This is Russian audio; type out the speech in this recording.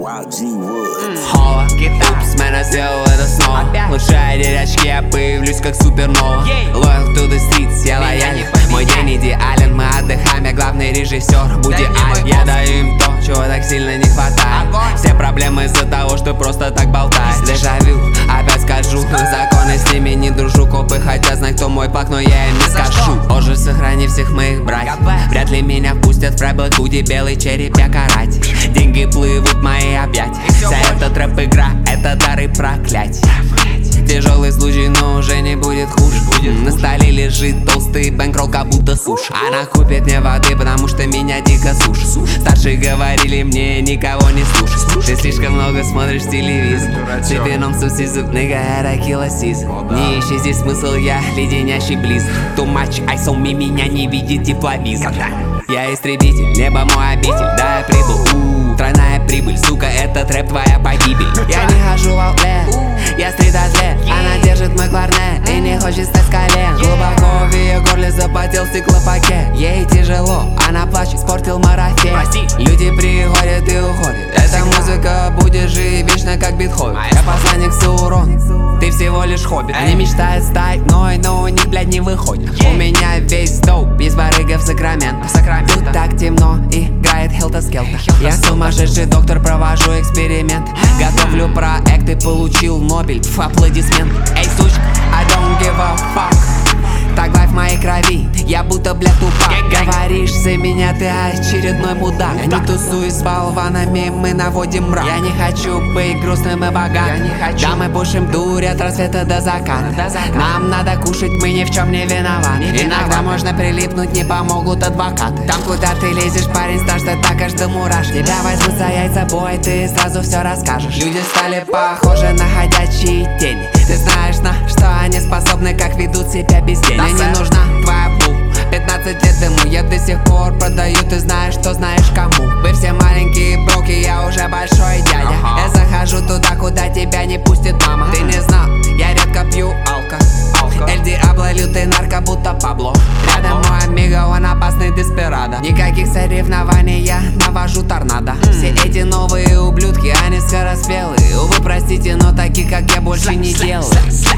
Холла, упс, man, я сделал это снова. Лучше одеть очки, я появлюсь как супернова. Loyal to the streets, я лоялен. Мой день идеален, мы отдыхаем, я главный режиссер. Будь идеален, я даю им то, чего так сильно не хватает. Все проблемы из-за того, что просто так болтаешь. Дежавю, опять скажу, законы с ними не дружу. Копы хотят знать, кто мой пак, но я им не скажу. Боже, сохрани всех моих братьев. Вряд ли меня впустят в рэп-худи, белый череп, я каратель. Деньги плывут в мои объятия. Вся эта трэп-игра, это дары проклятий. Тяжелый случай, но уже не будет хуже. На столе лежит толстый бэнкролл, как будто суши. Она купит мне воды, потому что меня дико сушит. Старшие говорили мне, никого не слушай. Ты слишком много смотришь телевизор. Ты вином суси зуб, nigga, это кило сизон. Не ищи здесь смысл, я леденящий близок. Too much ice on me, меня не видит тепловизор. Я истребитель, небо мой обитель, да я прибыл. Тройная прибыль, сука, это трэп, твоя погибель. Я не хожу в аутлет, я стрит-атлет. Она держит мой кларнет и не хочет стать с колен. Глубоко в ее горле запотел стеклопакет. Ей тяжело, она плачет, спортил марафет. Люди приходят и уходят. Эта музыка будет жить вечно, как Бетховен. Я посланник Саурон, ты всего лишь хоббит. Они мечтают стать мной, но у них, блядь, не выходит. У меня весь доуп, есть барыга в Сакраменто. Тут так темно, играет Хелта-Скелта. Я сумасшедший доктор, провожу эксперимент. Готовлю проект и получил Нобель. Аплодисмент. Эй, сучка, I don't give a fuck. Так лайф в моей крови, я будто, блядь, тупак. Говоришь за меня, ты очередной мудак. Я не тусуюсь с болванами, мы наводим мрак. Я не хочу быть грустным и богатым. Да, мы пушим дурь от рассвета до заката. Нам надо кушать, мы ни в чем не виноваты. Иногда можно прилипнуть, не помогут адвокаты. Там, куда ты лезешь, парень, стаж, ты так аж до мураш. Тебя возьмут за яйца бой, ты сразу все расскажешь. Люди стали похожи на ходячие тени. Ты знаешь, на что они способны, как ведут себя без денег. Мне не нужна твоя бу, 15 лет ему я до сих пор продаю. Ты знаешь, что знаешь кому. Вы все маленькие броки, я уже большой дядя. Я захожу туда, куда тебя не пустит мама. Ты не знал, я редко пью алко. Эль Диабло, лютый нарко, будто Пабло. Рядом мой амиго, он опасный деспирадо. Никаких соревнований, я навожу торнадо. Все эти новые ублюдки, они скороспелые. Увы, простите, но таких, как я, больше не делаю.